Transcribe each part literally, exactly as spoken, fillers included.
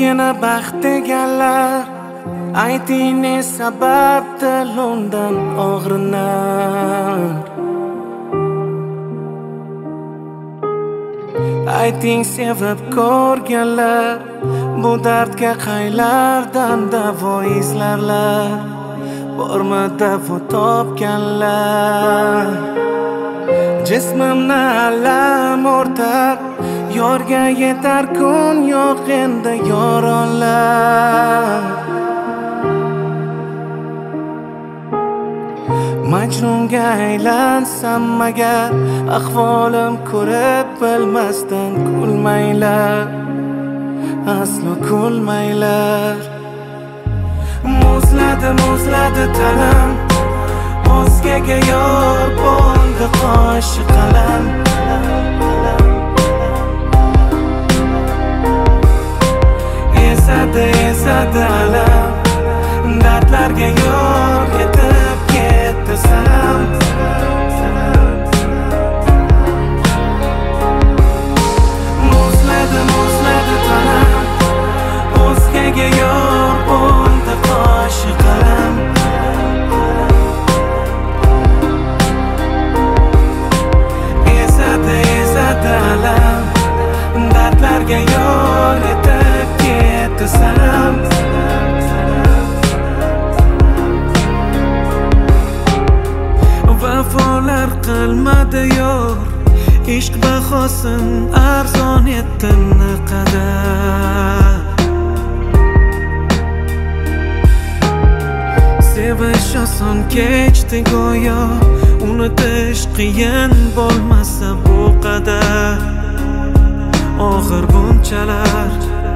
meni baxt deganlar, ayting ne sababdir undan og'rinar. Ayting sevib ko'rganlar, bu dardga qaylardan davo izlarlar, bormi davo topganlar. Jismimni alam o'rtar, yorga yetar kun yo'q endi yoronlar. Majnunga aylansam agar, ahvolim ko'rib bilmasdan kulmanglar, aslo kulmanglar. Muzladi muzladi tanam, o'zgaga yor bo'ldi qoshi qalam. Ezadi ezadi alam, dardlarga yor etib ketdi sanam. Muzladi muzladi tanam, o'zgaga yor bo'ldi qoshi qalam. Ezadi ezadi alam, dardlarga yor etib ketdi sanam. Vafolar qilmadi yor, ishq bahosin arzon etdi naqadar. Sevish oson kechdi go'yo, unutish qiyin bo'lmasa bu qadar. Og'ir bunchalar,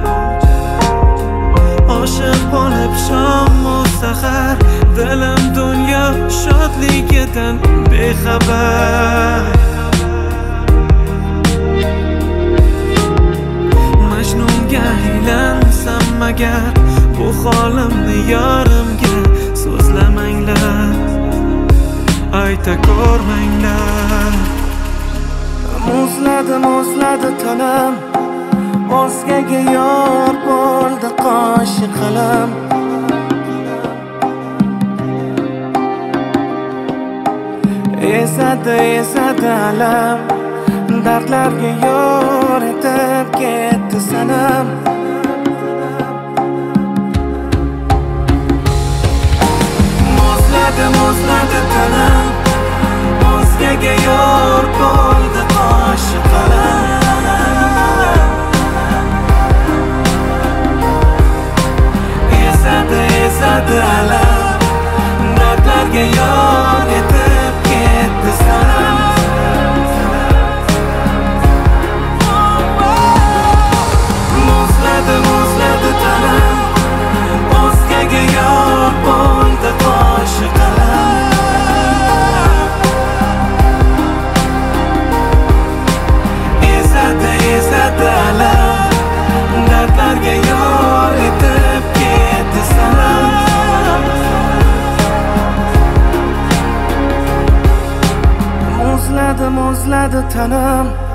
oshiq bo'lib shom u sahar, dilim dunyo shodligidan bexabar. Majnunga aylansam agar, bu holimni yorimga so'zlamanglar, ayta ko'rmanglar. Muzladi muzladi tanam, o'zgaga yor bo'ldi qoshi qalam. Ezadi ezadi alam, dardlarga yor etib ketdi sanam. Muzladi muzladi tanam, o'zgaga yor bo'ldi qoshi qalam. Ezadi ezadi alam, dardlarga yor etib ketdi sanam. Muzladi muzladi tanam, o'zgaga yor bo'ldi qoshi qalam. Ezadi ezadi alam, dardlarga yor etib ketdi sanam. Muzladi muzladi tanam,